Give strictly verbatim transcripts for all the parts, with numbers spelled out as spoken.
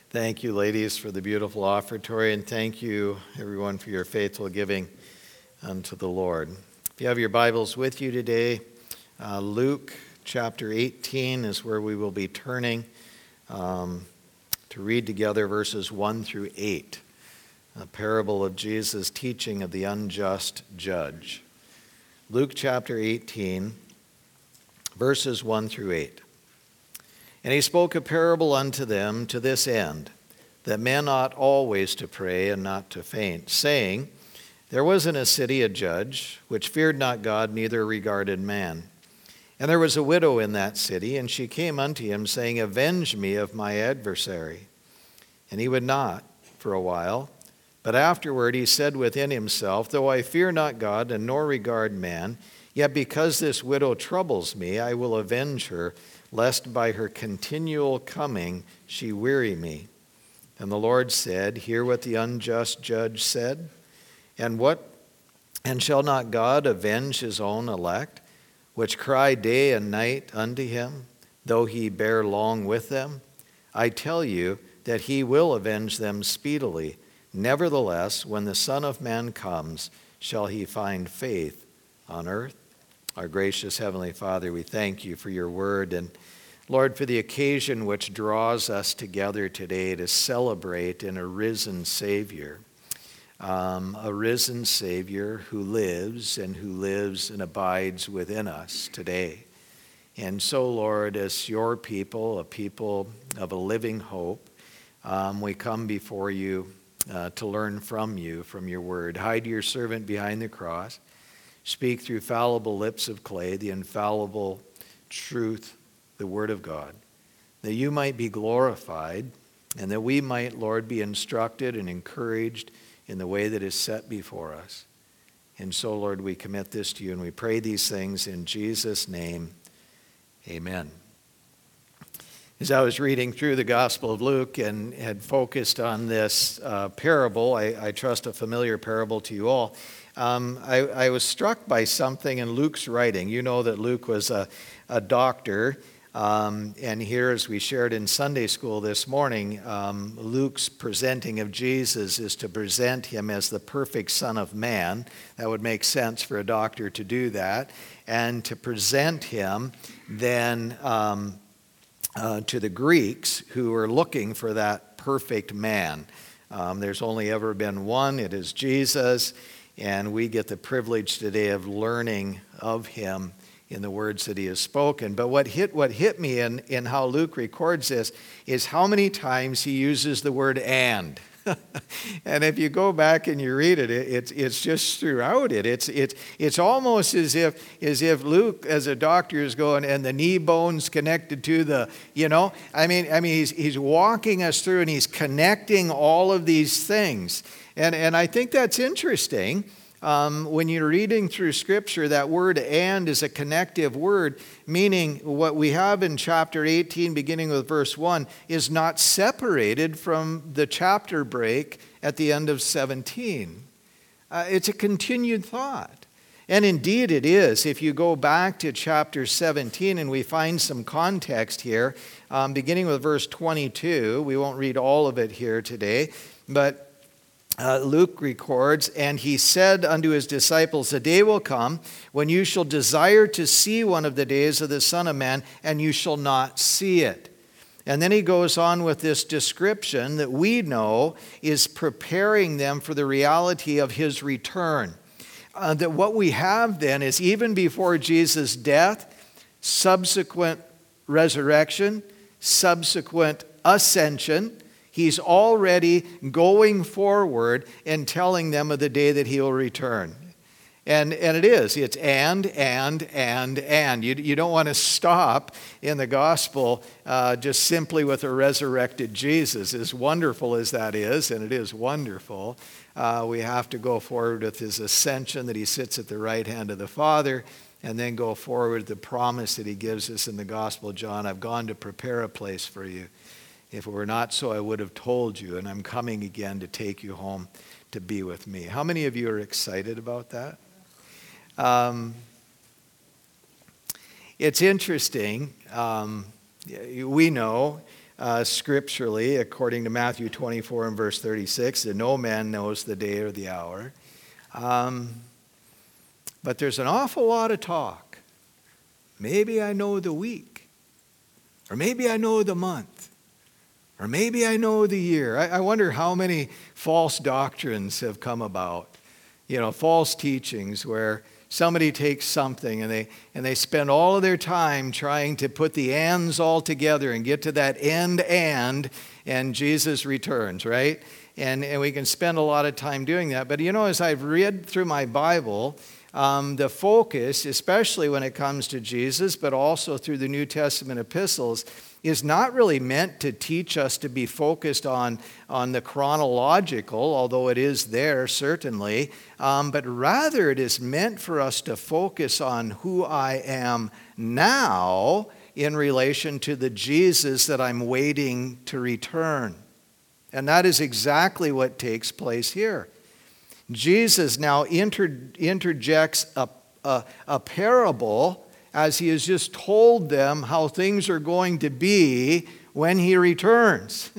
Thank you, ladies, for the beautiful offertory, and thank you, everyone, for your faithful giving unto the Lord. If you have your Bibles with you today, uh, Luke chapter eighteen is where we will be turning um, to read together verses one through eight, a parable of Jesus' teaching of the unjust judge. Luke chapter eighteen, verses one through eight. And he spoke a parable unto them to this end, that men ought always to pray and not to faint, saying, There was in a city a judge, which feared not God, neither regarded man. And there was a widow in that city, and she came unto him, saying, Avenge me of my adversary. And he would not for a while. But afterward he said within himself, Though I fear not God, and nor regard man, yet because this widow troubles me, I will avenge her, lest by her continual coming she weary me. And the Lord said, Hear what the unjust judge said. And what? And shall not God avenge his own elect, which cry day and night unto him, though he bear long with them? I tell you that he will avenge them speedily. Nevertheless, when the Son of Man comes, shall he find faith on earth? Our gracious Heavenly Father, we thank you for your word, and Lord, for the occasion which draws us together today to celebrate an arisen Savior, um, a risen Savior who lives and who lives and abides within us today. And so, Lord, as your people, a people of a living hope, um, we come before you uh, to learn from you, from your word. Hide your servant behind the cross. Speak through fallible lips of clay, the infallible truth, the word of God, that you might be glorified and that we might, Lord, be instructed and encouraged in the way that is set before us. And so, Lord, we commit this to you and we pray these things in Jesus' name. Amen. As I was reading through the Gospel of Luke and had focused on this uh, parable, I, I trust a familiar parable to you all, Um, I, I was struck by something in Luke's writing. You know that Luke was a, a doctor, um, and here, as we shared in Sunday school this morning, um, Luke's presenting of Jesus is to present him as the perfect Son of Man. That would make sense for a doctor to do that, and to present him then um, uh, to the Greeks who are looking for that perfect man. Um, there's only ever been one. It is Jesus. And we get the privilege today of learning of him in the words that he has spoken. But what hit what hit me in, in how Luke records this is how many times he uses the word and. And if you go back and you read it, it it's, it's just throughout it. It's, it's, it's almost as if, as if Luke, as a doctor, is going, and the knee bone's connected to the, you know. I mean, I mean, he's, he's walking us through and he's connecting all of these things. And, and I think that's interesting. Um, when you're reading through Scripture, that word and is a connective word, meaning what we have in chapter eighteen, beginning with verse one, is not separated from the chapter break at the end of seventeen. Uh, it's a continued thought. And indeed it is. If you go back to chapter seventeen, and we find some context here, um, beginning with verse twenty-two, we won't read all of it here today, but Uh, Luke records, And he said unto his disciples, A day will come when you shall desire to see one of the days of the Son of Man, and you shall not see it. And then he goes on with this description that we know is preparing them for the reality of his return. Uh, that what we have then is even before Jesus' death, subsequent resurrection, subsequent ascension, he's already going forward and telling them of the day that he will return. And, and it is. It's and, and, and, and. You, you don't want to stop in the gospel uh, just simply with a resurrected Jesus. As wonderful as that is, and it is wonderful, uh, we have to go forward with his ascension, that he sits at the right hand of the Father, and then go forward with the promise that he gives us in the Gospel of John. I've gone to prepare a place for you. If it were not so, I would have told you, and I'm coming again to take you home to be with me. How many of you are excited about that? Um, it's interesting. Um, we know uh, scripturally, according to Matthew twenty-four and verse thirty-six, that no man knows the day or the hour. Um, but there's an awful lot of talk. Maybe I know the week, or maybe I know the month, or maybe I know the year. I, I wonder how many false doctrines have come about. You know, false teachings where somebody takes something and they and they spend all of their time trying to put the ands all together and get to that end and, and Jesus returns, right? And, and we can spend a lot of time doing that. But you know, as I've read through my Bible, um, the focus, especially when it comes to Jesus, but also through the New Testament epistles, is not really meant to teach us to be focused on, on the chronological, although it is there certainly, um, but rather it is meant for us to focus on who I am now in relation to the Jesus that I'm waiting to return. And that is exactly what takes place here. Jesus now inter, interjects a, a, a parable as he has just told them how things are going to be when he returns.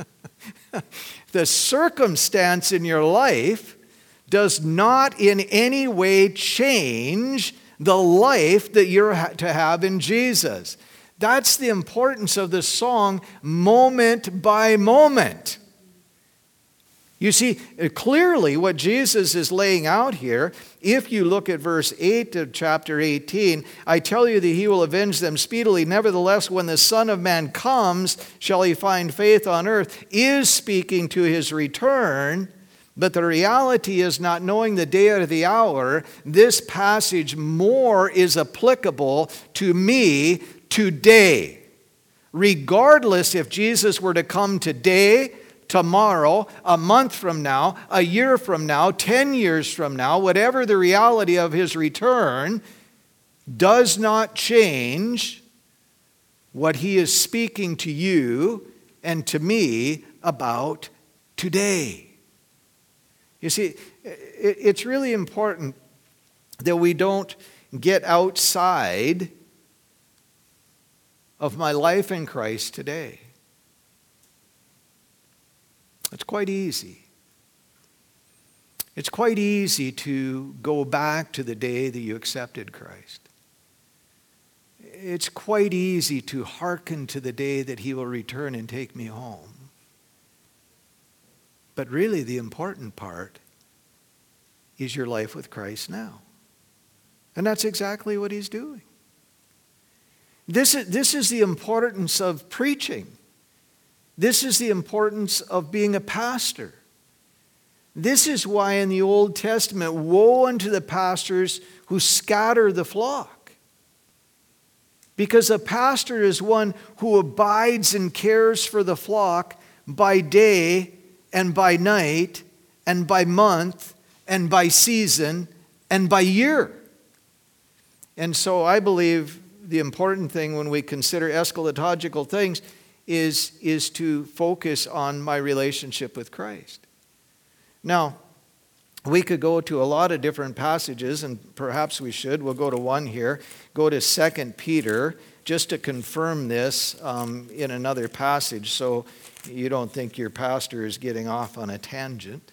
The circumstance in your life does not in any way change the life that you're to have in Jesus. That's the importance of the song, moment by moment. You see, clearly what Jesus is laying out here, if you look at verse eight of chapter eighteen, I tell you that he will avenge them speedily. Nevertheless, when the Son of Man comes, shall he find faith on earth, is speaking to his return. But the reality is, not knowing the day or the hour, this passage more is applicable to me today. Regardless if Jesus were to come today, tomorrow, a month from now, a year from now, ten years from now, whatever the reality of his return, does not change what he is speaking to you and to me about today. You see, it's really important that we don't get outside of my life in Christ today. It's quite easy. It's quite easy to go back to the day that you accepted Christ. It's quite easy to hearken to the day that he will return and take me home. But really the important part is your life with Christ now. And that's exactly what he's doing. This is, this is the importance of preaching. This is the importance of being a pastor. This is why in the Old Testament, woe unto the pastors who scatter the flock. Because a pastor is one who abides and cares for the flock by day and by night and by month and by season and by year. And so I believe the important thing when we consider eschatological things is, is to focus on my relationship with Christ. Now, we could go to a lot of different passages, and perhaps we should. We'll go to one here. Go to Second Peter, just to confirm this um, in another passage, so you don't think your pastor is getting off on a tangent.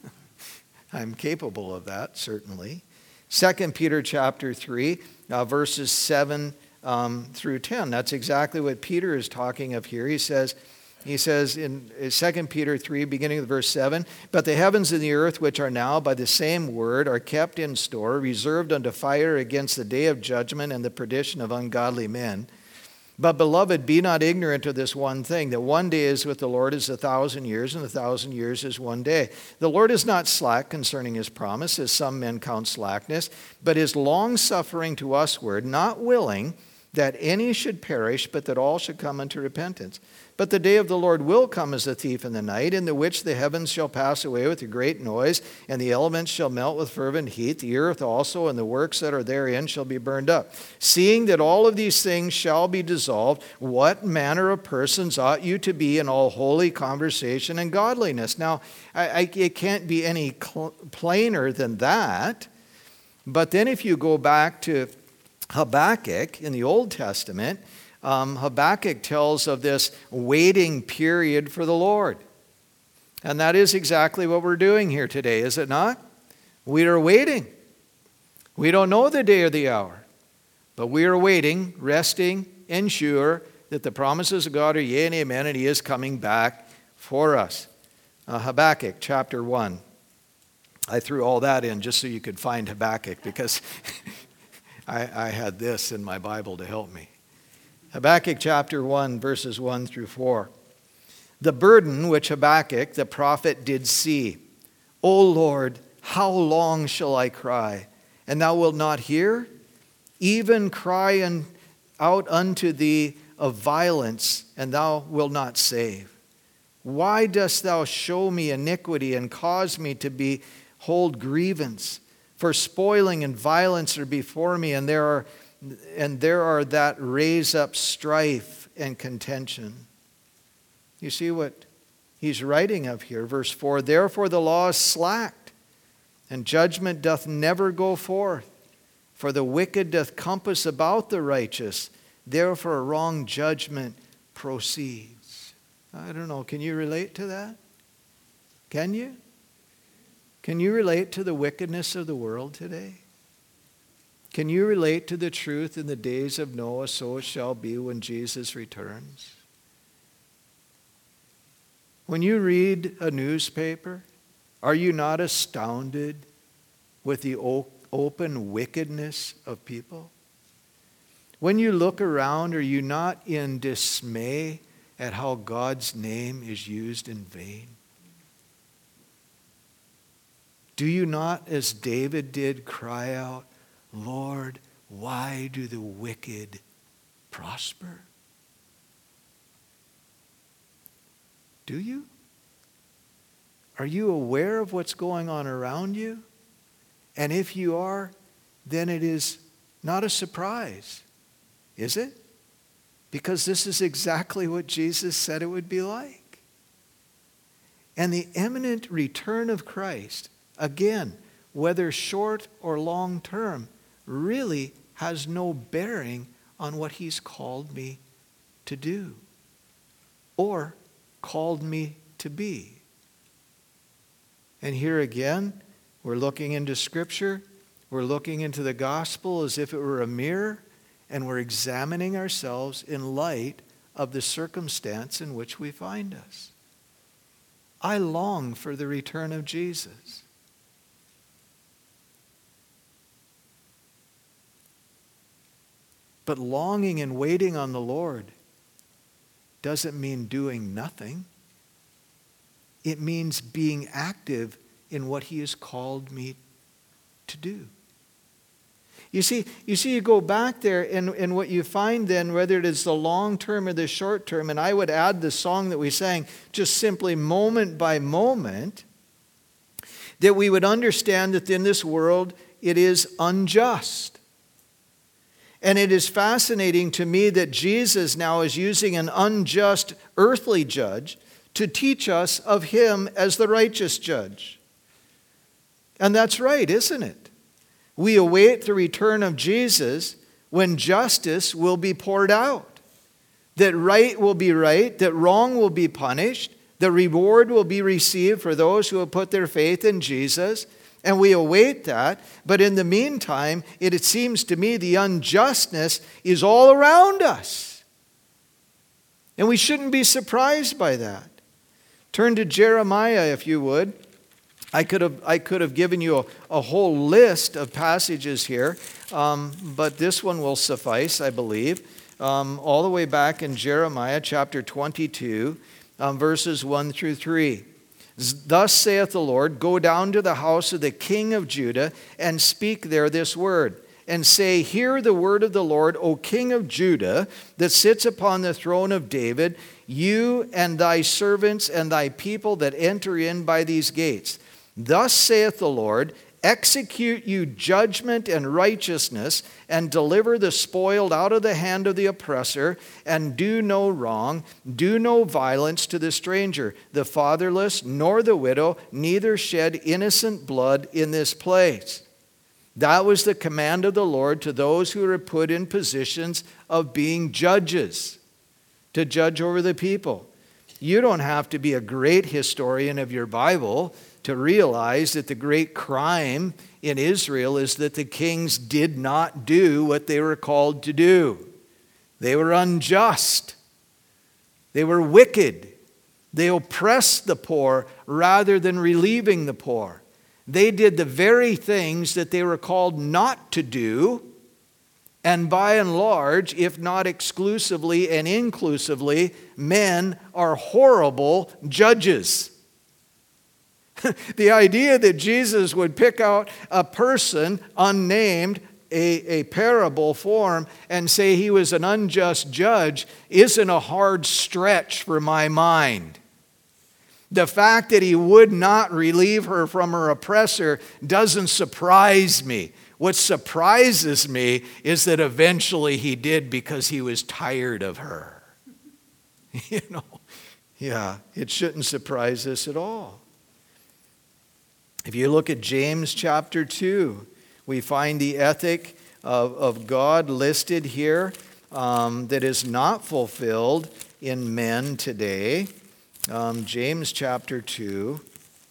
I'm capable of that, certainly. Second Peter chapter three, uh, verses seven Um, through ten. That's exactly what Peter is talking of here. He says, he says in Second Peter three, beginning with verse seven, but the heavens and the earth, which are now by the same word, are kept in store, reserved unto fire against the day of judgment and the perdition of ungodly men. But, beloved, be not ignorant of this one thing, that one day is with the Lord as a thousand years, and a thousand years is one day. The Lord is not slack concerning his promise, as some men count slackness, but is long-suffering to usward, not willing that any should perish, but that all should come unto repentance. But the day of the Lord will come as a thief in the night, in the which the heavens shall pass away with a great noise, and the elements shall melt with fervent heat. The earth also and the works that are therein shall be burned up. Seeing that all of these things shall be dissolved, what manner of persons ought you to be in all holy conversation and godliness? Now, I, I, it can't be any cl- plainer than that. But then if you go back to Habakkuk in the Old Testament, um, Habakkuk tells of this waiting period for the Lord. And that is exactly what we're doing here today, is it not? We are waiting. We don't know the day or the hour, but we are waiting, resting, and sure that the promises of God are yea and amen, and He is coming back for us. Uh, Habakkuk chapter one. I threw all that in just so you could find Habakkuk, because I, I had this in my Bible to help me. Habakkuk chapter one, verses one through four. The burden which Habakkuk the prophet did see. O Lord, how long shall I cry, and thou wilt not hear? Even cry out unto thee of violence, and thou wilt not save. Why dost thou show me iniquity and cause me to behold grievance? For spoiling and violence are before me, and there are and there are that raise up strife and contention. You see what he's writing of here, verse four. Therefore the law is slacked, and judgment doth never go forth. For the wicked doth compass about the righteous, therefore a wrong judgment proceeds. I don't know, can you relate to that? Can you? Can you relate to the wickedness of the world today? Can you relate to the truth in the days of Noah, so it shall be when Jesus returns? When you read a newspaper, are you not astounded with the open wickedness of people? When you look around, are you not in dismay at how God's name is used in vain? Do you not, as David did, cry out, Lord, why do the wicked prosper? Do you? Are you aware of what's going on around you? And if you are, then it is not a surprise, is it? Because this is exactly what Jesus said it would be like. And the imminent return of Christ, again, whether short or long term, really has no bearing on what He's called me to do or called me to be. And here again, we're looking into Scripture, we're looking into the gospel as if it were a mirror, and we're examining ourselves in light of the circumstance in which we find us. I long for the return of Jesus. But longing and waiting on the Lord doesn't mean doing nothing. It means being active in what He has called me to do. You see, you see, you go back there, and, and what you find then, whether it is the long term or the short term, and I would add the song that we sang, just simply moment by moment, that we would understand that in this world it is unjust. And it is fascinating to me that Jesus now is using an unjust earthly judge to teach us of Him as the righteous judge. And that's right, isn't it? We await the return of Jesus when justice will be poured out. That right will be right, that wrong will be punished, the reward will be received for those who have put their faith in Jesus. And we await that. But in the meantime, it, it seems to me the unjustness is all around us. And we shouldn't be surprised by that. Turn to Jeremiah, if you would. I could have, I could have given you a, a whole list of passages here, um, but this one will suffice, I believe. Um, all the way back in Jeremiah chapter twenty-two, um, verses one through three. Thus saith the Lord, go down to the house of the king of Judah and speak there this word, and say, hear the word of the Lord, O king of Judah, that sits upon the throne of David, you and thy servants and thy people that enter in by these gates. Thus saith the Lord, execute you judgment and righteousness, and deliver the spoiled out of the hand of the oppressor, and do no wrong, do no violence to the stranger, the fatherless, nor the widow, neither shed innocent blood in this place. That was the command of the Lord to those who were put in positions of being judges, to judge over the people. You don't have to be a great historian of your Bible to realize that the great crime in Israel is that the kings did not do what they were called to do. They were unjust. They were wicked. They oppressed the poor rather than relieving the poor. They did the very things that they were called not to do. And by and large, if not exclusively and inclusively, men are horrible judges. The idea that Jesus would pick out a person unnamed, a, a parable form, and say he was an unjust judge isn't a hard stretch for my mind. The fact that he would not relieve her from her oppressor doesn't surprise me. What surprises me is that eventually he did because he was tired of her. You know, yeah, it shouldn't surprise us at all. If you look at James chapter two, we find the ethic of, of God listed here um, that is not fulfilled in men today. Um, James chapter two,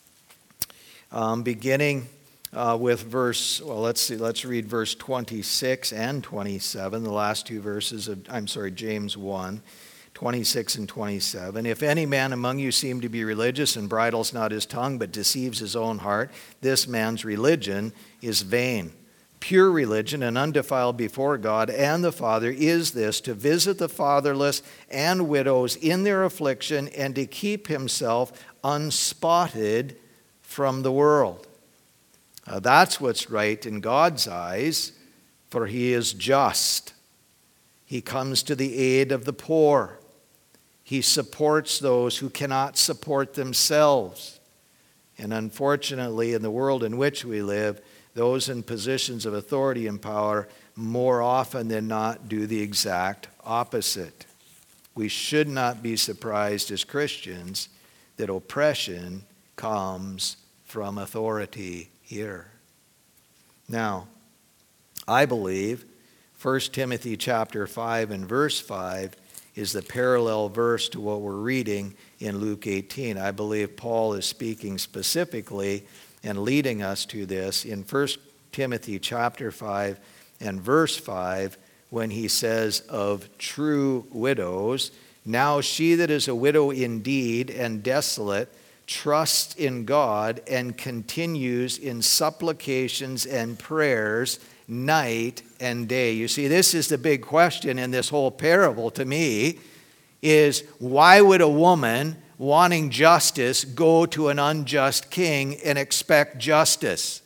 um, beginning uh, with verse, well, let's see, let's read verse twenty-six and twenty-seven, the last two verses of, I'm sorry, James one, twenty-six and twenty-seven. If any man among you seem to be religious and bridles not his tongue, but deceives his own heart, this man's religion is vain. Pure religion and undefiled before God and the Father is this, to visit the fatherless and widows in their affliction and to keep himself unspotted from the world. Uh, that's what's right in God's eyes, for he is just. He comes to the aid of the poor. He supports those who cannot support themselves. And unfortunately, in the world in which we live, those in positions of authority and power more often than not do the exact opposite. We should not be surprised as Christians that oppression comes from authority here. Now, I believe First Timothy chapter five and verse five is the parallel verse to what we're reading in Luke eighteen. I believe Paul is speaking specifically and leading us to this in First Timothy chapter five and verse five, when he says of true widows, now she that is a widow indeed and desolate trusts in God and continues in supplications and prayers night and day. You see, this is the big question in this whole parable to me, is why would a woman wanting justice go to an unjust king and expect justice?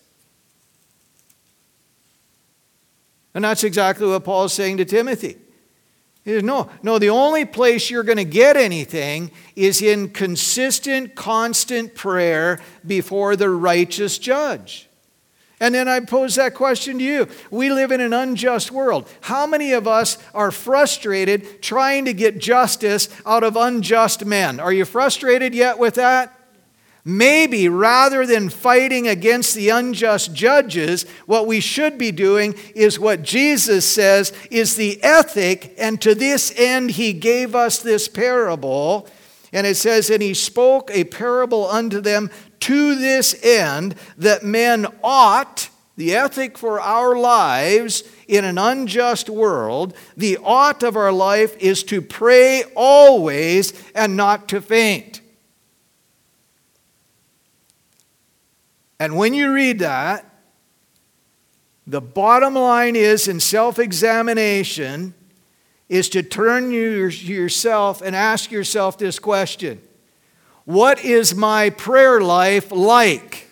And that's exactly what Paul is saying to Timothy. He says, no, no, the only place you're going to get anything is in consistent, constant prayer before the righteous judge. And then I pose that question to you. We live in an unjust world. How many of us are frustrated trying to get justice out of unjust men? Are you frustrated yet with that? Maybe rather than fighting against the unjust judges, what we should be doing is what Jesus says is the ethic, and to this end he gave us this parable. And it says, and he spoke a parable unto them to this end, that men ought, the ethic for our lives in an unjust world, the ought of our life is to pray always and not to faint. And when you read that, the bottom line is, in self-examination, is to turn to yourself and ask yourself this question: what is my prayer life like?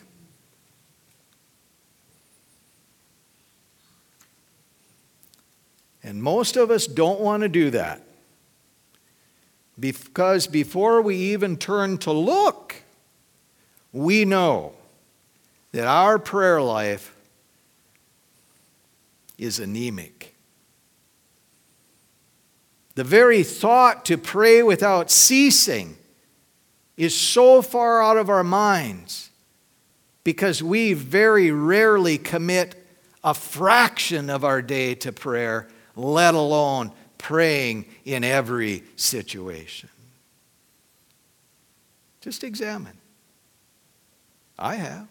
And most of us don't want to do that. Because before we even turn to look, we know that our prayer life is anemic. The very thought to pray without ceasing is so far out of our minds because we very rarely commit a fraction of our day to prayer, let alone praying in every situation. Just examine. I have.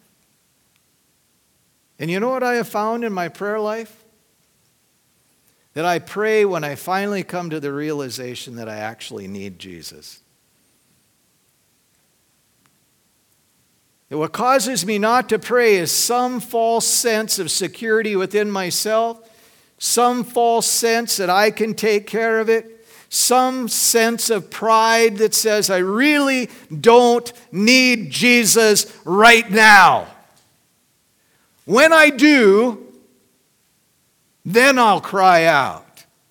And you know what I have found in my prayer life? That I pray when I finally come to the realization that I actually need Jesus. That what causes me not to pray is some false sense of security within myself, some false sense that I can take care of it, some sense of pride that says I really don't need Jesus right now. When I do, then I'll cry out.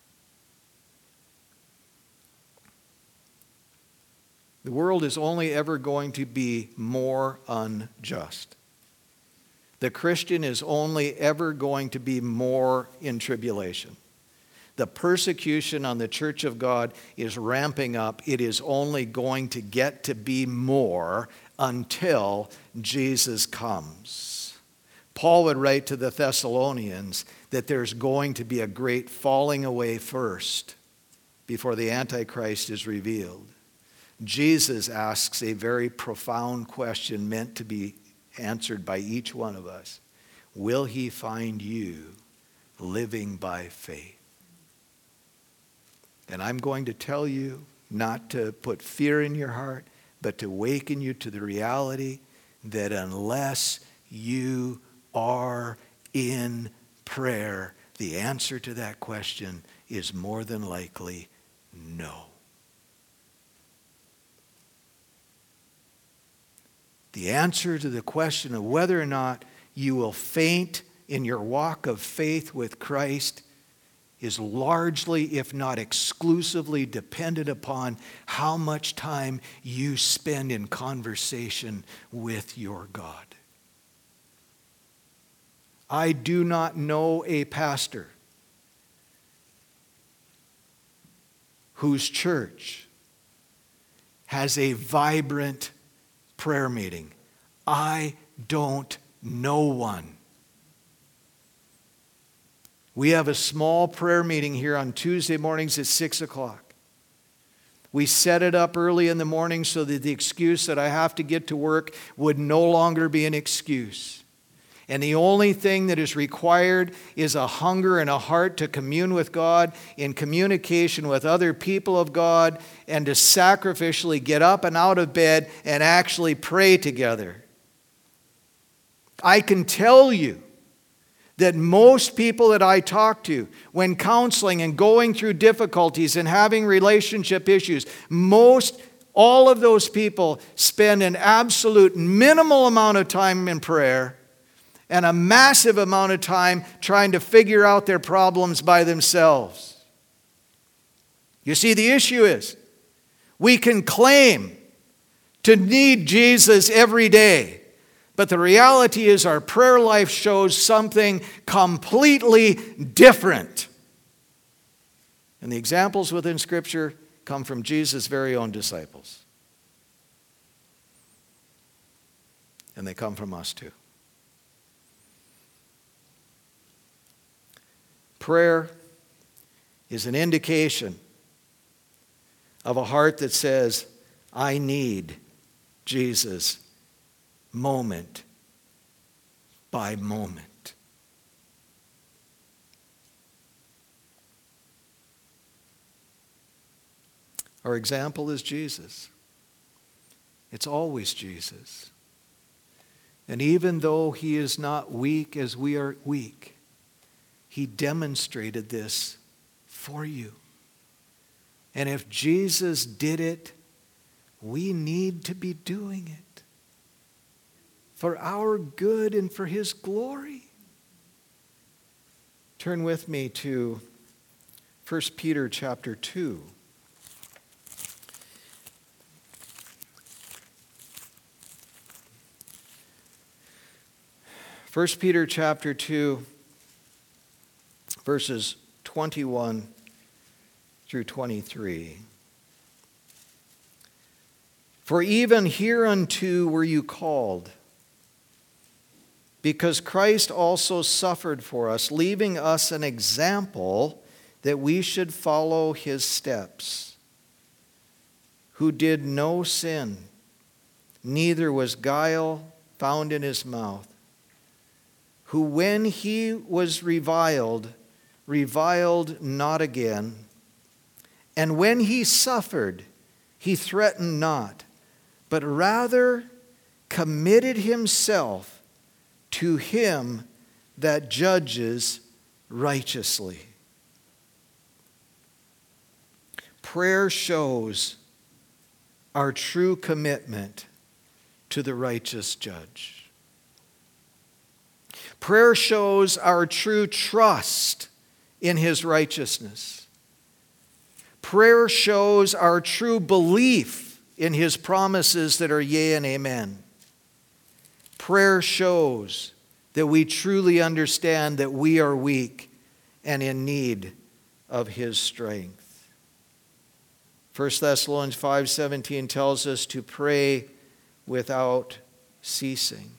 The world is only ever going to be more unjust. The Christian is only ever going to be more in tribulation. The persecution on the church of God is ramping up. It is only going to get to be more until Jesus comes. Paul would write to the Thessalonians that there's going to be a great falling away first before the Antichrist is revealed. Jesus asks a very profound question meant to be answered by each one of us. Will he find you living by faith? And I'm going to tell you not to put fear in your heart, but to awaken you to the reality that unless you are in prayer, the answer to that question is more than likely no. The answer to the question of whether or not you will faint in your walk of faith with Christ is largely, if not exclusively, dependent upon how much time you spend in conversation with your God. I do not know a pastor whose church has a vibrant prayer meeting. I don't know one. We have a small prayer meeting here on Tuesday mornings at six o'clock. We set it up early in the morning so that the excuse that I have to get to work would no longer be an excuse. And the only thing that is required is a hunger and a heart to commune with God, in communication with other people of God, and to sacrificially get up and out of bed and actually pray together. I can tell you that most people that I talk to, when counseling and going through difficulties and having relationship issues, most, all of those people spend an absolute minimal amount of time in prayer and a massive amount of time trying to figure out their problems by themselves. You see, the issue is, we can claim to need Jesus every day, but the reality is our prayer life shows something completely different. And the examples within Scripture come from Jesus' very own disciples. And they come from us too. Prayer is an indication of a heart that says, I need Jesus moment by moment. Our example is Jesus. It's always Jesus. And even though he is not weak as we are weak, he demonstrated this for you. And if Jesus did it, we need to be doing it for our good and for his glory. Turn with me to First Peter chapter two. First Peter chapter two, verses twenty-one through twenty-three. For even hereunto were you called, because Christ also suffered for us, leaving us an example that we should follow his steps, who did no sin, neither was guile found in his mouth, who when he was reviled, reviled not again, and when he suffered, he threatened not, but rather committed himself to him that judges righteously. Prayer shows our true commitment to the righteous judge. Prayer shows our true trust in his righteousness. Prayer shows our true belief in his promises that are yea and amen. Prayer shows that we truly understand that we are weak and in need of his strength. First Thessalonians five seventeen tells us to pray without ceasing.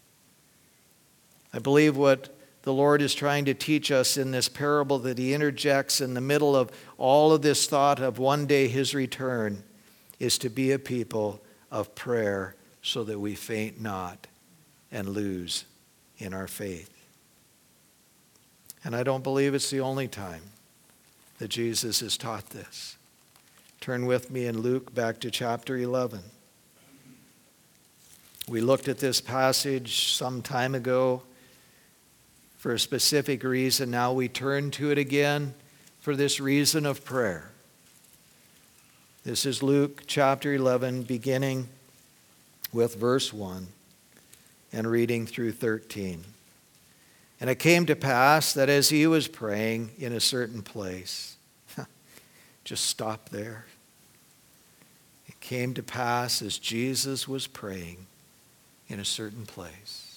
I believe what the Lord is trying to teach us in this parable that he interjects in the middle of all of this thought of one day his return is to be a people of prayer so that we faint not and lose in our faith. And I don't believe it's the only time that Jesus has taught this. Turn with me in Luke back to chapter eleven. We looked at this passage some time ago for a specific reason. Now we turn to it again for this reason of prayer. This is Luke chapter eleven, beginning with verse one and reading through thirteen. And it came to pass that as he was praying in a certain place, just stop there. It came to pass as Jesus was praying in a certain place.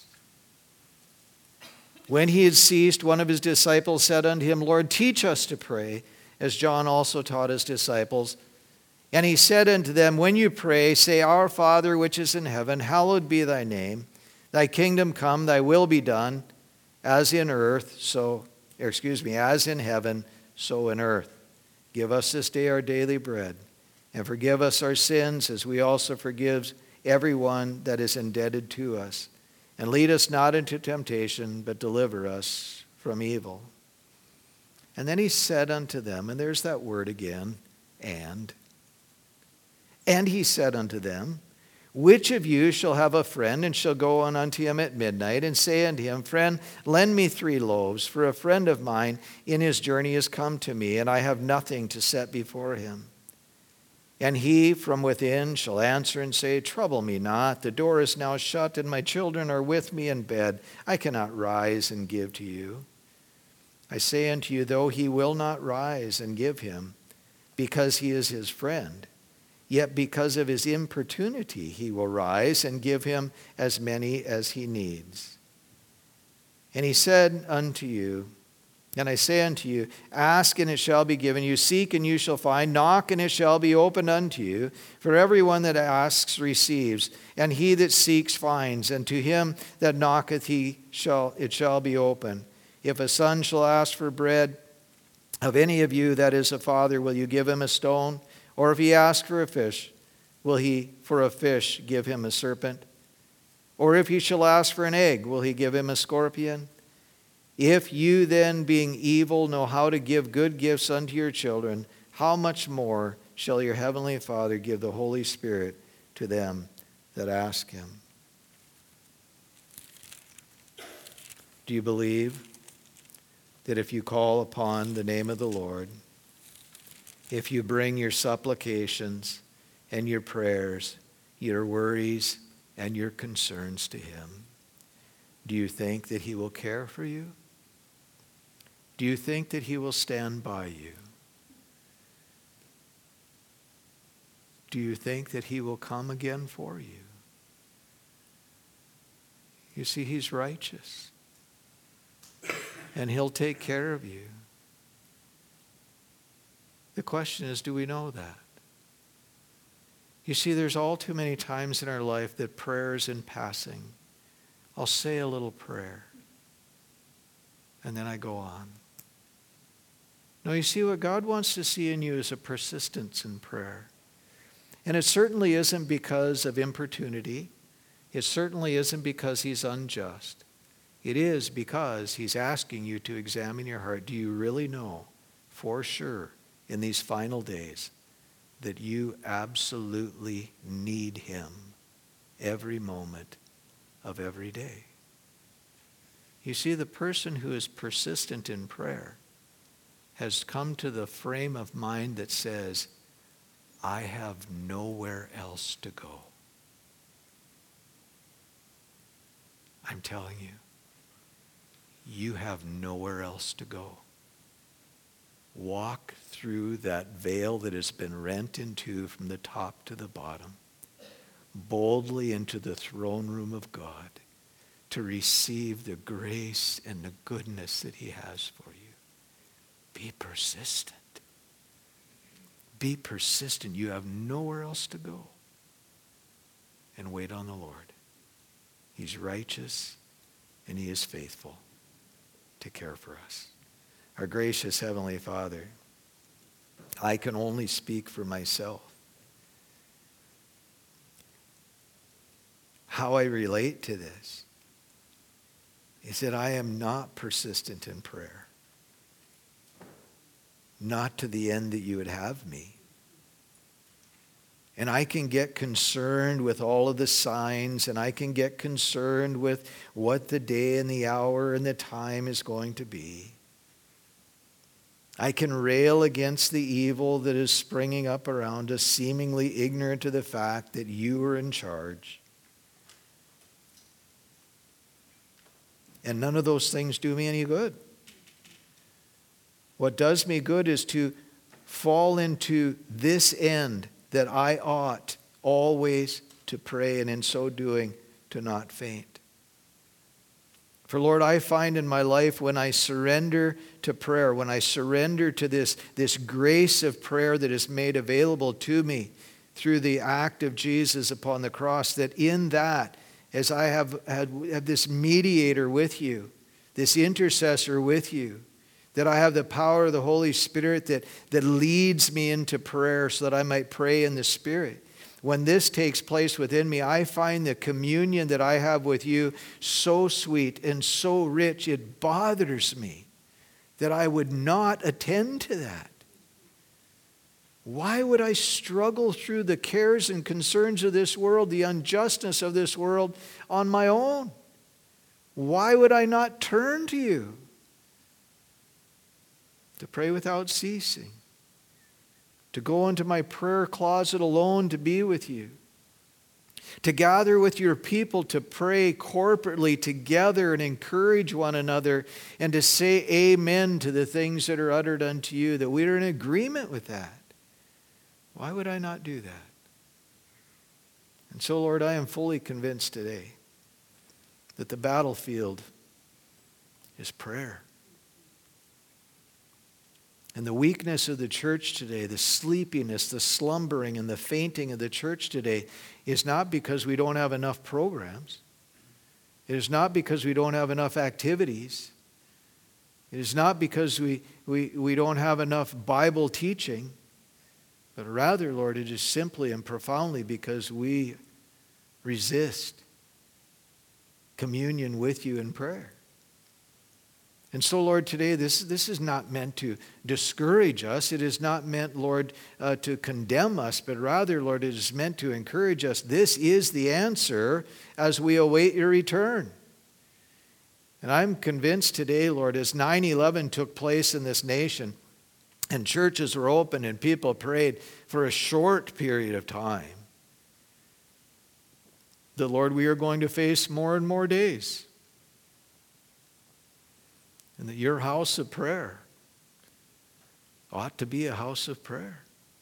When he had ceased, one of his disciples said unto him, Lord, teach us to pray, as John also taught his disciples. And he said unto them, when you pray, say, Our Father which is in heaven, hallowed be thy name. Thy kingdom come, thy will be done, as in earth, so, or excuse me, as in heaven, so in earth. Give us this day our daily bread, and forgive us our sins, as we also forgive everyone that is indebted to us. And lead us not into temptation, but deliver us from evil. And then he said unto them, and there's that word again, and. And he said unto them, which of you shall have a friend, and shall go on unto him at midnight, and say unto him, Friend, lend me three loaves, for a friend of mine in his journey is come to me, and I have nothing to set before him. And he from within shall answer and say, Trouble me not, the door is now shut, and my children are with me in bed. I cannot rise and give to you. I say unto you, though he will not rise and give him, because he is his friend, yet because of his importunity he will rise and give him as many as he needs. And he said unto you, And I say unto you, ask and it shall be given you, seek and you shall find, knock and it shall be opened unto you. For everyone that asks receives, and he that seeks finds, and to him that knocketh he shall it shall be opened. If a son shall ask for bread of any of you that is a father, will you give him a stone? Or if he ask for a fish, will he for a fish give him a serpent? Or if he shall ask for an egg, will he give him a scorpion? If you then, being evil, know how to give good gifts unto your children, how much more shall your heavenly Father give the Holy Spirit to them that ask him? Do you believe that if you call upon the name of the Lord, if you bring your supplications and your prayers, your worries and your concerns to him, do you think that he will care for you? Do you think that he will stand by you? Do you think that he will come again for you? You see, he's righteous, and he'll take care of you. The question is, do we know that? You see, there's all too many times in our life that prayer is in passing. I'll say a little prayer. And then I go on. No, you see, what God wants to see in you is a persistence in prayer. And it certainly isn't because of importunity. It certainly isn't because he's unjust. It is because he's asking you to examine your heart. Do you really know for sure in these final days that you absolutely need him every moment of every day? You see, the person who is persistent in prayer has come to the frame of mind that says, I have nowhere else to go. I'm telling you, you have nowhere else to go. Walk through that veil that has been rent in two from the top to the bottom, boldly into the throne room of God, to receive the grace and the goodness that he has for you. Be persistent. Be persistent. You have nowhere else to go. And wait on the Lord. He's righteous and he is faithful to care for us. Our gracious Heavenly Father, I can only speak for myself. How I relate to this is that I am not persistent in prayer. Not to the end that you would have me. And I can get concerned with all of the signs, and I can get concerned with what the day and the hour and the time is going to be. I can rail against the evil that is springing up around us, seemingly ignorant of the fact that you are in charge. And none of those things do me any good. What does me good is to fall into this end, that I ought always to pray, and in so doing to not faint. For Lord, I find in my life when I surrender to prayer, when I surrender to this, this grace of prayer that is made available to me through the act of Jesus upon the cross, that in that, as I have had have this mediator with you, this intercessor with you, that I have the power of the Holy Spirit that, that leads me into prayer so that I might pray in the Spirit. When this takes place within me, I find the communion that I have with you so sweet and so rich, it bothers me that I would not attend to that. Why would I struggle through the cares and concerns of this world, the unjustness of this world on my own? Why would I not turn to you? To pray without ceasing. To go into my prayer closet alone to be with you. To gather with your people to pray corporately together and encourage one another, and to say amen to the things that are uttered unto you, that we are in agreement with that. Why would I not do that? And so, Lord, I am fully convinced today that the battlefield is prayer. And the weakness of the church today, the sleepiness, the slumbering, and the fainting of the church today is not because we don't have enough programs. It is not because we don't have enough activities. It is not because we, we, we don't have enough Bible teaching. But rather, Lord, it is simply and profoundly because we resist communion with you in prayer. And so, Lord, today, this, this is not meant to discourage us. It is not meant, Lord, uh, to condemn us, but rather, Lord, it is meant to encourage us. This is the answer as we await your return. And I'm convinced today, Lord, as nine eleven took place in this nation, and churches were open and people prayed for a short period of time, that, Lord, we are going to face more and more days. And that your house of prayer ought to be a house of prayer.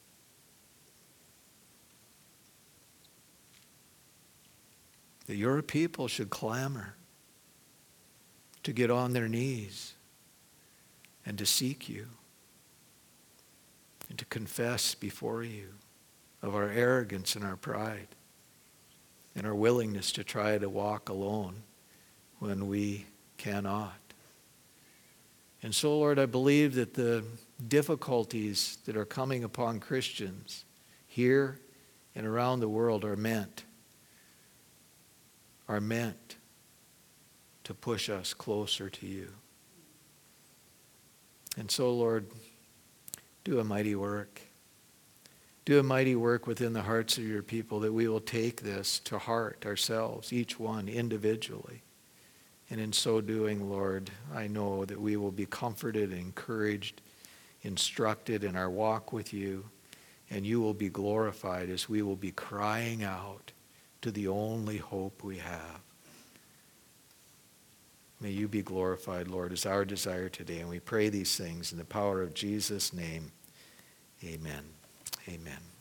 That your people should clamor to get on their knees and to seek you and to confess before you of our arrogance and our pride and our willingness to try to walk alone when we cannot. And so, Lord, I believe that the difficulties that are coming upon Christians here and around the world are meant, are meant to push us closer to you. And so, Lord, do a mighty work. Do a mighty work within the hearts of your people, that we will take this to heart ourselves, each one individually. And in so doing, Lord, I know that we will be comforted, encouraged, instructed in our walk with you, and you will be glorified as we will be crying out to the only hope we have. May you be glorified, Lord, is our desire today. And we pray these things in the power of Jesus' name. Amen. Amen.